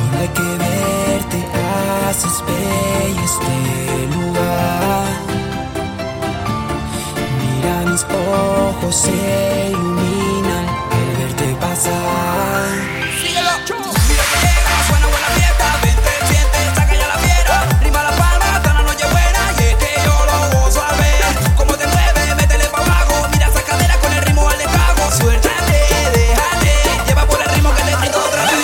Solo hay que verte, haces bello este lugar. Mira, mis ojos se iluminan al verte pasar. Síguelo. Mira que llega, suena buena fiesta, vente, siente, saca ya la fiera. Rima la palma, hasta la noche buena, y es que yo lo gozo al ver cómo te mueves, métele pa' abajo. Mira esa cadera con el ritmo al descargo. Suéltate, déjate, lleva por el ritmo que te grito otra vez.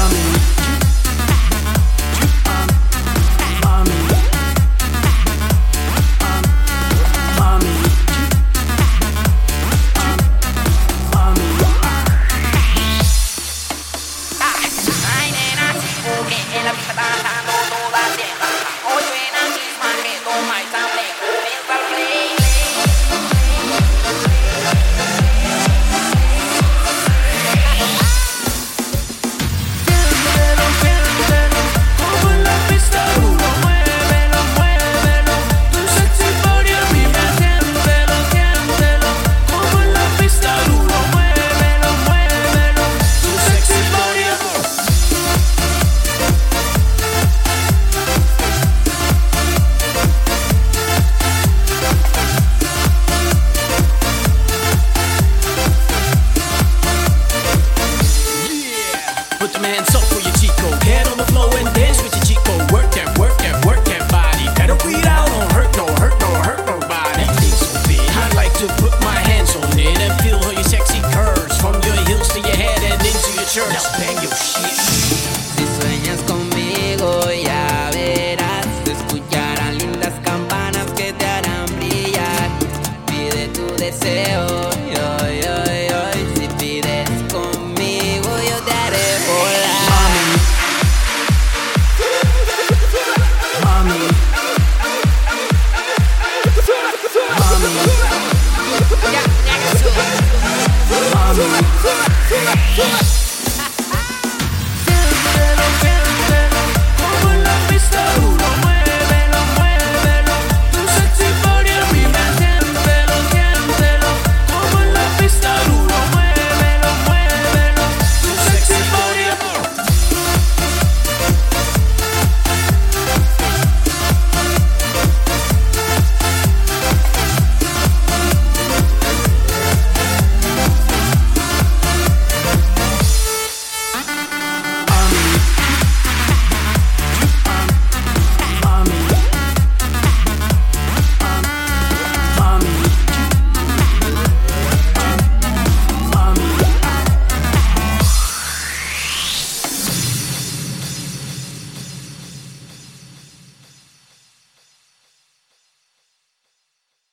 Ay, nena, porque en la pista está dando toda tierra. Hoy suena chisma que toma el sable, comienza el play. Siéntelo, como en la pista duro, muévelo, tu sexy body a mí me siéntelo, como en la pista duro, muévelo, tu sexy body a mí. Put your hands up for your chico. Get on the floor and dance with your chico. Work that body. Better breathe out, don't hurt nobody. Things so big. I like to put my hands on it and feel all your sexy curves from your heels to your head and into your shirt. Now bang your shit. Si sueñas conmigo ya verás, te escucharán lindas campanas que te harán brillar. Pide tu deseo, yo. Si pides conmigo yo te haré volar. Mami, Ya, ya que sube. mami.